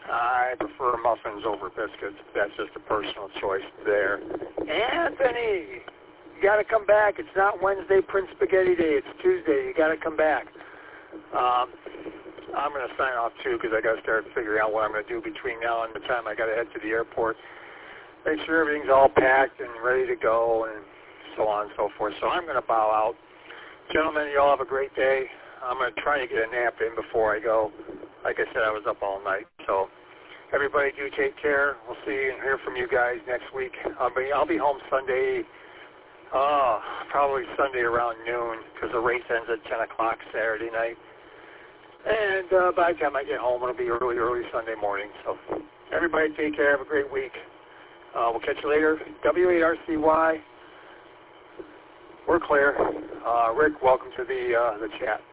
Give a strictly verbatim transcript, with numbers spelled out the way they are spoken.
I prefer muffins over biscuits. That's just a personal choice there. Anthony, you got to come back. It's not Wednesday Prince Spaghetti Day. It's Tuesday. You got to come back. Um, I'm going to sign off, too, because I got to start figuring out what I'm going to do between now and the time I got to head to the airport. Make sure everything's all packed and ready to go and so on and so forth. So I'm going to bow out. Gentlemen, you all have a great day. I'm going to try to get a nap in before I go. Like I said, I was up all night. So everybody do take care. We'll see and hear from you guys next week. I'll be, I'll be home Sunday, uh, probably Sunday around noon because the race ends at ten o'clock Saturday night. And uh, by the time I get home, it'll be early, early Sunday morning. So everybody take care. Have a great week. Uh, we'll catch you later. W eight R C Y. We're clear. Uh, Rick, welcome to the uh, the chat.